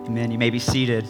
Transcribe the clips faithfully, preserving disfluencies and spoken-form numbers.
Amen. You may be seated.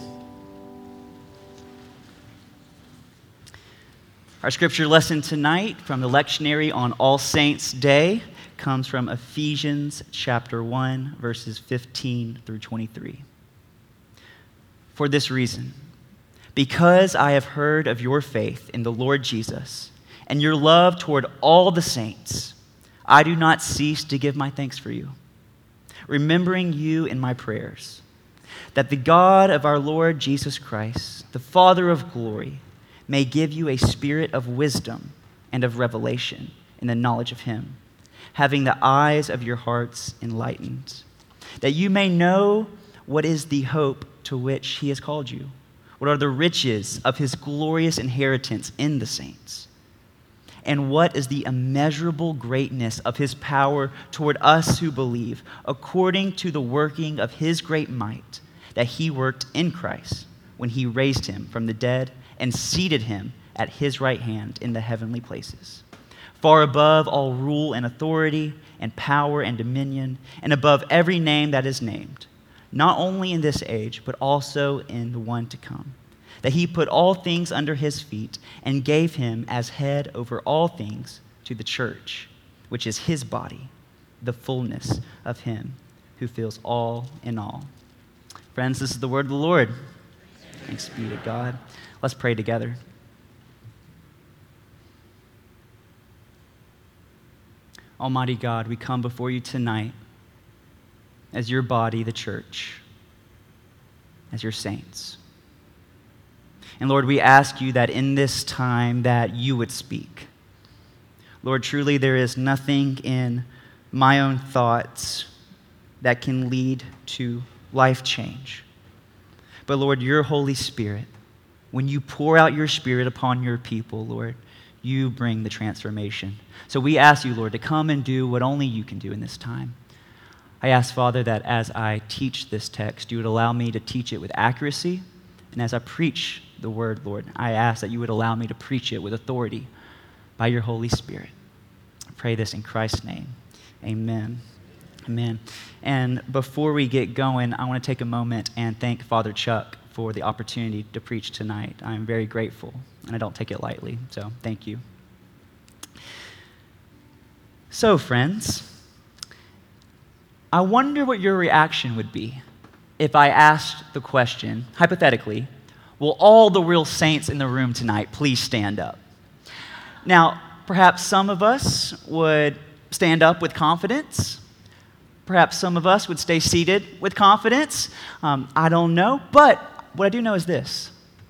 Our scripture lesson tonight from the lectionary on All Saints' Day comes from Ephesians chapter one, verses fifteen through twenty-three. For this reason, because I have heard of your faith in the Lord Jesus and your love toward all the saints, I do not cease to give my thanks for you, remembering you in my prayers, that the God of our Lord Jesus Christ, the Father of glory, may give you a spirit of wisdom and of revelation in the knowledge of him, having the eyes of your hearts enlightened, that you may know what is the hope to which he has called you, what are the riches of his glorious inheritance in the saints, and what is the immeasurable greatness of his power toward us who believe, according to the working of his great might that he worked in Christ when he raised him from the dead and seated him at his right hand in the heavenly places, far above all rule and authority and power and dominion, and above every name that is named, not only in this age, but also in the one to come, that he put all things under his feet and gave him as head over all things to the church, which is his body, the fullness of him who fills all in all. Friends, this is the word of the Lord. Thanks be to God. Let's pray together. Almighty God, we come before you tonight as your body, the church, as your saints. And Lord, we ask you that in this time that you would speak. Lord, truly there is nothing in my own thoughts that can lead to life change. But Lord, your Holy Spirit, when you pour out your Spirit upon your people, Lord, you bring the transformation. So we ask you, Lord, to come and do what only you can do in this time. I ask, Father, that as I teach this text, you would allow me to teach it with accuracy. And as I preach the word, Lord, I ask that you would allow me to preach it with authority by your Holy Spirit. I pray this in Christ's name. Amen. Amen. And before we get going, I want to take a moment and thank Father Chuck for the opportunity to preach tonight. I'm very grateful, and I don't take it lightly, so thank you. So, friends, I wonder what your reaction would be if I asked the question, hypothetically, will all the real saints in the room tonight please stand up? Now, perhaps some of us would stand up with confidence. Perhaps some of us would stay seated with confidence. Um, I don't know. But what I do know is this.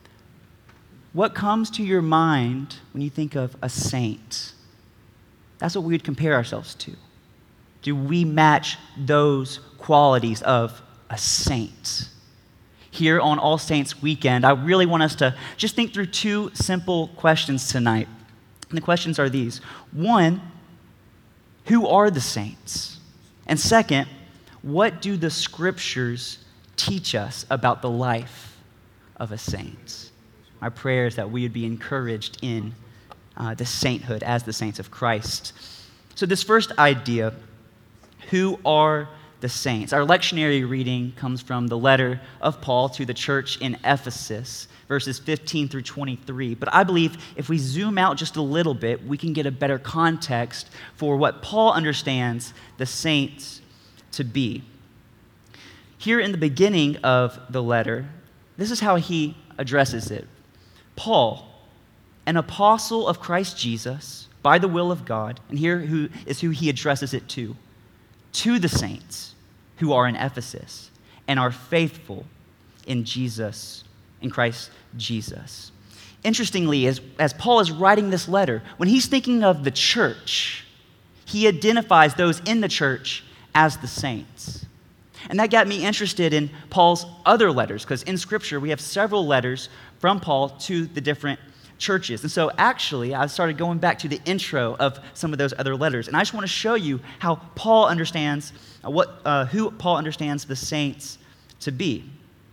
What comes to your mind when you think of a saint? That's what we would compare ourselves to. Do we match those qualities of a saint? Here on All Saints Weekend, I really want us to just think through two simple questions tonight. And the questions are these. One, who are the saints? And second, what do the scriptures teach us about the life of a saint? My prayer is that we would be encouraged in uh, the sainthood as the saints of Christ. So this first idea, who are the saints? Our lectionary reading comes from the letter of Paul to the church in Ephesus, verses fifteen through twenty-three. But I believe if we zoom out just a little bit, we can get a better context for what Paul understands the saints to be. Here in the beginning of the letter, this is how he addresses it. Paul, an apostle of Christ Jesus, by the will of God, and here who is who he addresses it to, to the saints who are in Ephesus and are faithful in Jesus, in Christ Jesus. Interestingly, as, as Paul is writing this letter, when he's thinking of the church, he identifies those in the church as the saints. And that got me interested in Paul's other letters, because in Scripture we have several letters from Paul to the different churches. And so actually, I started going back to the intro of some of those other letters, and I just want to show you how Paul understands, uh, what, uh, who Paul understands the saints to be.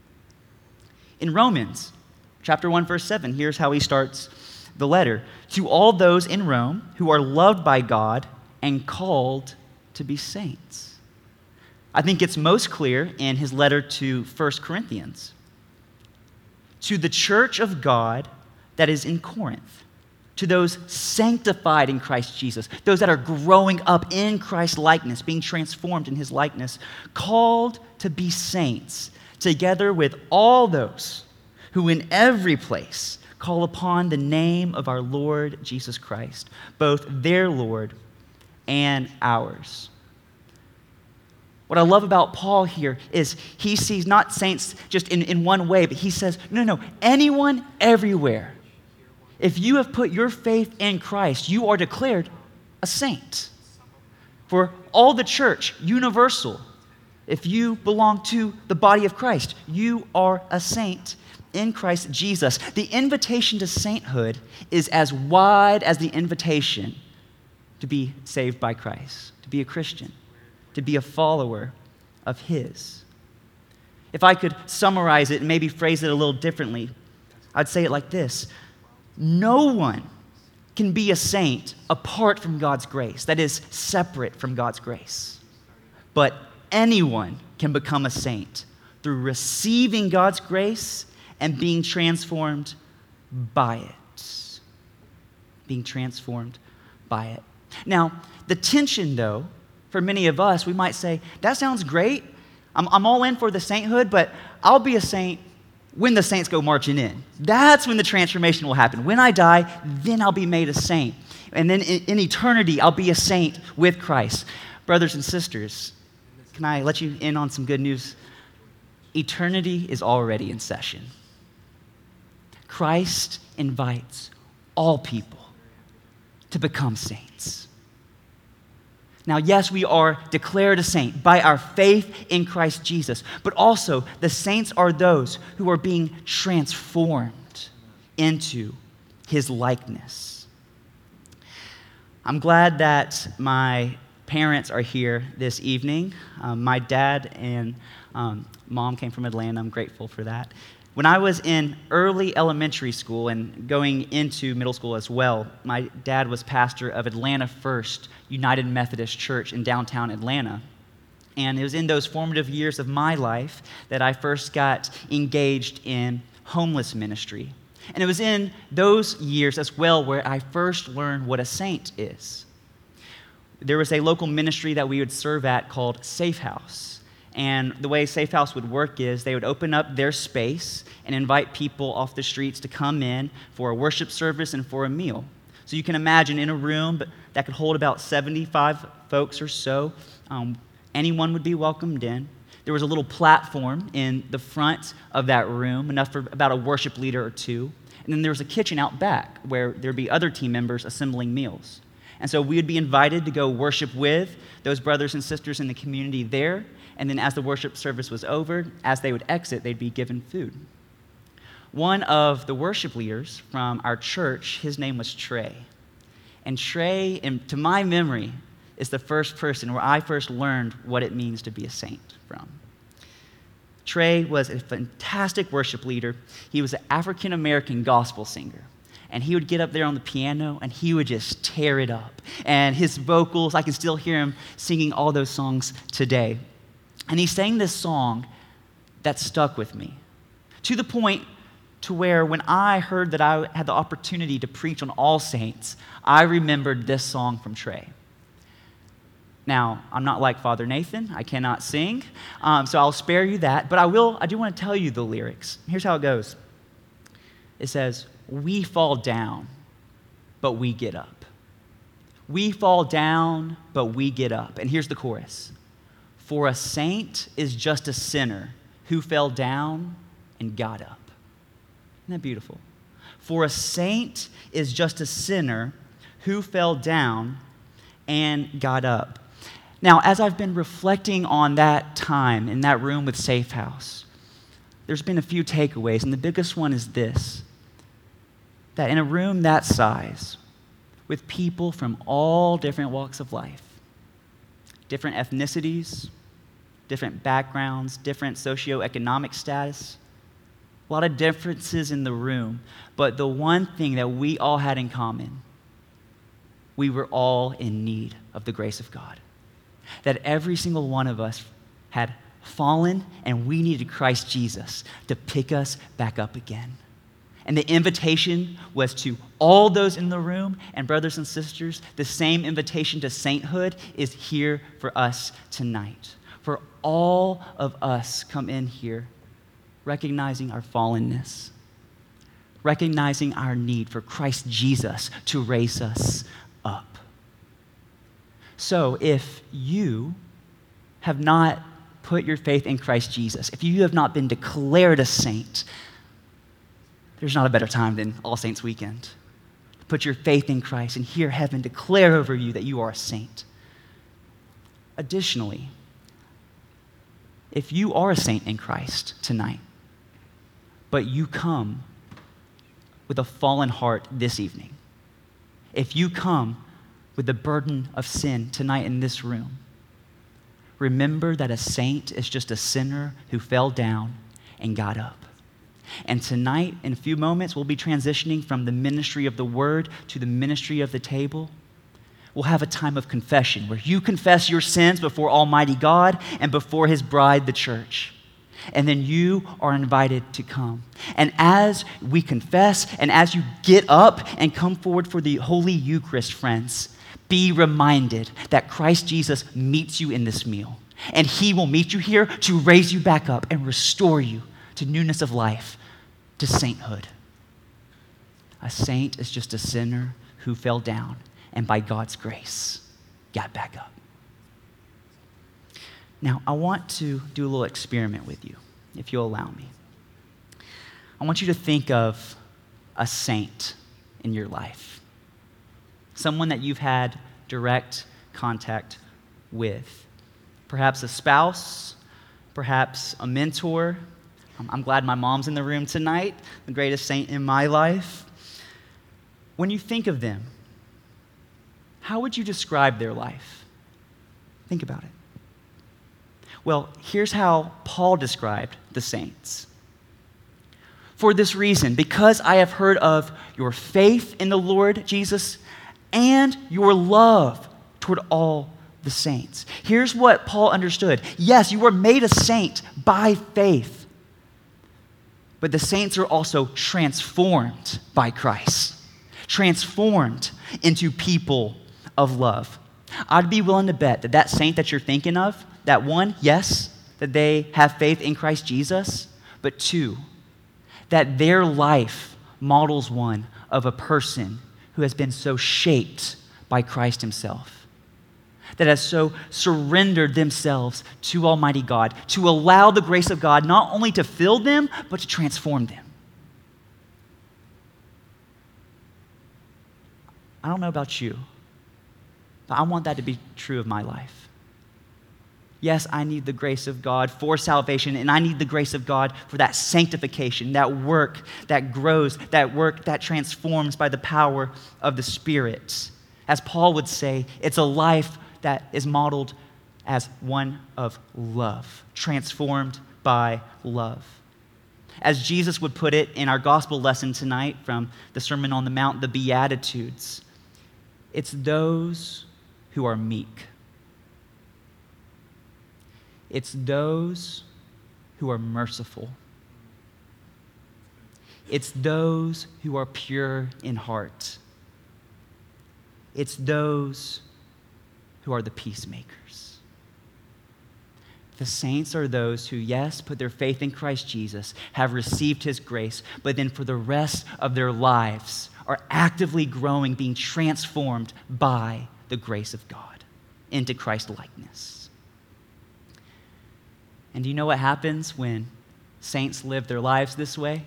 In Romans chapter one, verse seven, here's how he starts the letter. To all those in Rome who are loved by God and called to be saints. I think it's most clear in his letter to First Corinthians. To the church of God that is in Corinth, to those sanctified in Christ Jesus, those that are growing up in Christ's likeness, being transformed in his likeness, called to be saints, together with all those who in every place call upon the name of our Lord Jesus Christ, both their Lord and ours. What I love about Paul here is he sees not saints just in, in one way, but he says, no, no, anyone, everywhere. If you have put your faith in Christ, you are declared a saint. For all the church, universal, if you belong to the body of Christ, you are a saint in Christ Jesus. The invitation to sainthood is as wide as the invitation to be saved by Christ, to be a Christian, to be a follower of his. If I could summarize it and maybe phrase it a little differently, I'd say it like this. No one can be a saint apart from God's grace, that is, separate from God's grace. But anyone can become a saint through receiving God's grace and being transformed by it. Being transformed by it. Now, the tension, though, for many of us, we might say, that sounds great. I'm, I'm all in for the sainthood, but I'll be a saint when the saints go marching in. That's when the transformation will happen. When I die, then I'll be made a saint. And then in, in eternity, I'll be a saint with Christ. Brothers and sisters, can I let you in on some good news? Eternity is already in session. Christ invites all people to become saints. Now, yes, we are declared a saint by our faith in Christ Jesus, but also the saints are those who are being transformed into his likeness. I'm glad that my parents are here this evening. Um, my dad and um, mom came from Atlanta. I'm grateful for that. When I was in early elementary school and going into middle school as well, my dad was pastor of Atlanta First United Methodist Church in downtown Atlanta. And it was in those formative years of my life that I first got engaged in homeless ministry. And it was in those years as well where I first learned what a saint is. There was a local ministry that we would serve at called Safe House. And the way Safe House would work is they would open up their space and invite people off the streets to come in for a worship service and for a meal. So you can imagine in a room that could hold about seventy-five folks or so, um, anyone would be welcomed in. There was a little platform in the front of that room, enough for about a worship leader or two. And then there was a kitchen out back where there'd be other team members assembling meals. And so we would be invited to go worship with those brothers and sisters in the community there. And then as the worship service was over, as they would exit, they'd be given food. One of the worship leaders from our church, his name was Trey. And Trey, in, to my memory, is the first person where I first learned what it means to be a saint from. Trey was a fantastic worship leader. He was an African-American gospel singer. And he would get up there on the piano, and he would just tear it up. And his vocals, I can still hear him singing all those songs today. And he sang this song that stuck with me, to the point to where when I heard that I had the opportunity to preach on All Saints, I remembered this song from Trey. Now, I'm not like Father Nathan. I cannot sing, um, so I'll spare you that. But I will. I do want to tell you the lyrics. Here's how it goes. It says, "We fall down, but we get up. We fall down, but we get up." And here's the chorus. "For a saint is just a sinner who fell down and got up." Isn't that beautiful? For a saint is just a sinner who fell down and got up. Now, as I've been reflecting on that time in that room with Safe House, there's been a few takeaways, and the biggest one is this: that in a room that size, with people from all different walks of life, different ethnicities, different backgrounds, different socioeconomic status, a lot of differences in the room, but the one thing that we all had in common, we were all in need of the grace of God. That every single one of us had fallen, and we needed Christ Jesus to pick us back up again. And the invitation was to all those in the room, and brothers and sisters, the same invitation to sainthood is here for us tonight. For all of us come in here recognizing our fallenness, recognizing our need for Christ Jesus to raise us up. So if you have not put your faith in Christ Jesus, if you have not been declared a saint, there's not a better time than All Saints Weekend. Put your faith in Christ and hear heaven declare over you that you are a saint. Additionally, if you are a saint in Christ tonight, but you come with a fallen heart this evening, if you come with the burden of sin tonight in this room, remember that a saint is just a sinner who fell down and got up. And tonight, in a few moments, we'll be transitioning from the ministry of the word to the ministry of the table. We'll have a time of confession where you confess your sins before Almighty God and before His bride, the church. And then you are invited to come. And as we confess and as you get up and come forward for the Holy Eucharist, friends, be reminded that Christ Jesus meets you in this meal. And He will meet you here to raise you back up and restore you to newness of life, to sainthood. A saint is just a sinner who fell down and by God's grace got back up. Now, I want to do a little experiment with you, if you'll allow me. I want you to think of a saint in your life, someone that you've had direct contact with, perhaps a spouse, perhaps a mentor. I'm glad my mom's in the room tonight, the greatest saint in my life. When you think of them, how would you describe their life? Think about it. Well, here's how Paul described the saints. For this reason, because I have heard of your faith in the Lord Jesus and your love toward all the saints. Here's what Paul understood. Yes, you were made a saint by faith. But the saints are also transformed by Christ, transformed into people of love. I'd be willing to bet that that saint that you're thinking of, that one, yes, that they have faith in Christ Jesus, but two, that their life models one of a person who has been so shaped by Christ Himself, that has so surrendered themselves to Almighty God, to allow the grace of God not only to fill them, but to transform them. I don't know about you, but I want that to be true of my life. Yes, I need the grace of God for salvation, and I need the grace of God for that sanctification, that work that grows, that work that transforms by the power of the Spirit. As Paul would say, it's a life that is modeled as one of love, transformed by love. As Jesus would put it in our gospel lesson tonight from the Sermon on the Mount, the Beatitudes, it's those who are meek. It's those who are merciful. It's those who are pure in heart. It's those who are the peacemakers. The saints are those who, yes, put their faith in Christ Jesus, have received His grace, but then for the rest of their lives are actively growing, being transformed by the grace of God into Christ-likeness. And do you know what happens when saints live their lives this way?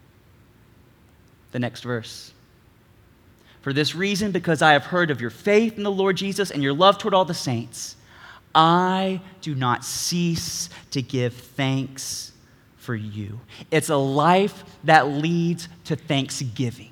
The next verse. For this reason, because I have heard of your faith in the Lord Jesus and your love toward all the saints, I do not cease to give thanks for you. It's a life that leads to thanksgiving.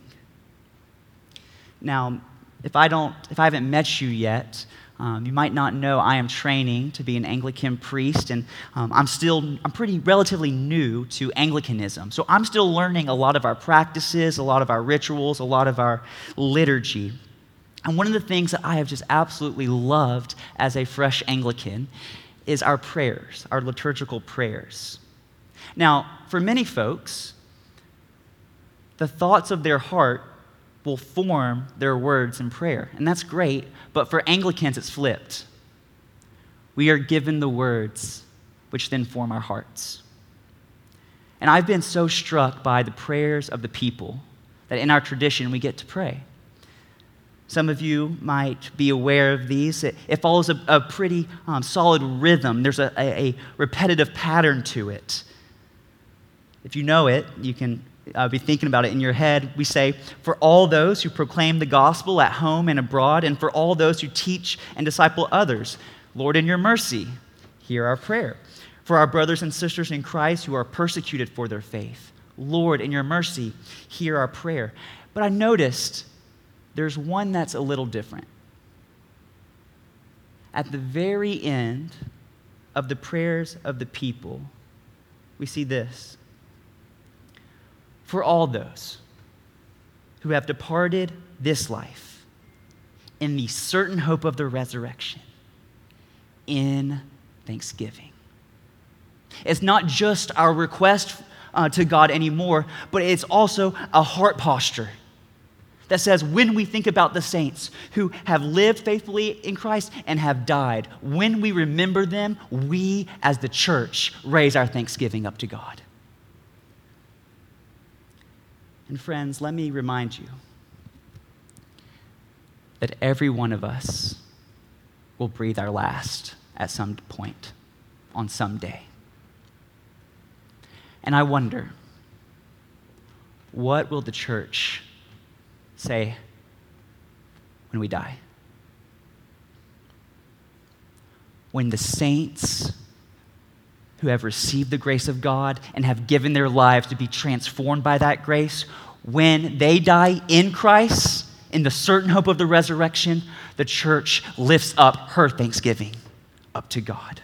Now, if I don't, if I haven't met you yet, Um, you might not know I am training to be an Anglican priest, and um, I'm still, I'm pretty relatively new to Anglicanism. So I'm still learning a lot of our practices, a lot of our rituals, a lot of our liturgy. And one of the things that I have just absolutely loved as a fresh Anglican is our prayers, our liturgical prayers. Now, for many folks, the thoughts of their heart will form their words in prayer, and that's great, but for Anglicans, it's flipped. We are given the words, which then form our hearts. And I've been so struck by the prayers of the people that in our tradition we get to pray. Some of you might be aware of these. It, it follows a, a pretty um, solid rhythm. There's a, a, a repetitive pattern to it. If you know it, you can uh, be thinking about it in your head. We say, for all those who proclaim the gospel at home and abroad, and for all those who teach and disciple others, Lord, in your mercy, hear our prayer. For our brothers and sisters in Christ who are persecuted for their faith, Lord, in your mercy, hear our prayer. But I noticed there's one that's a little different. At the very end of the prayers of the people, we see this. For all those who have departed this life in the certain hope of the resurrection, in thanksgiving. It's not just our request uh, to God anymore, but it's also a heart posture that says when we think about the saints who have lived faithfully in Christ and have died, when we remember them, we as the church raise our thanksgiving up to God. And friends, let me remind you that every one of us will breathe our last at some point on some day. And I wonder, what will the church say when we die? When the saints who have received the grace of God and have given their lives to be transformed by that grace, when they die in Christ, in the certain hope of the resurrection, the church lifts up her thanksgiving up to God.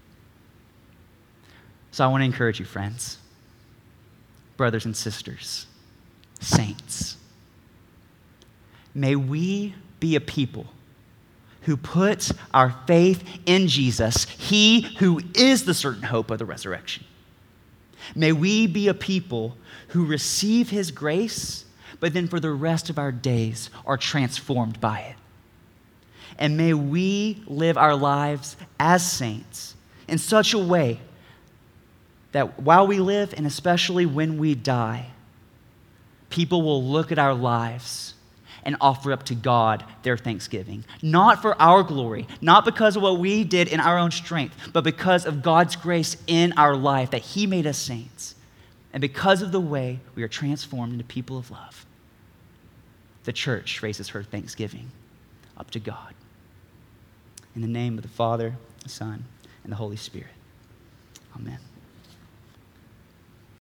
So I want to encourage you, friends, brothers and sisters, saints. May we be a people who puts our faith in Jesus, he who is the certain hope of the resurrection. May we be a people who receive his grace, but then for the rest of our days are transformed by it. And may we live our lives as saints in such a way that while we live, and especially when we die, people will look at our lives and offer up to God their thanksgiving. Not for our glory, not because of what we did in our own strength, but because of God's grace in our life, that he made us saints. And because of the way we are transformed into people of love, the church raises her thanksgiving up to God. In the name of the Father, the Son, and the Holy Spirit. Amen.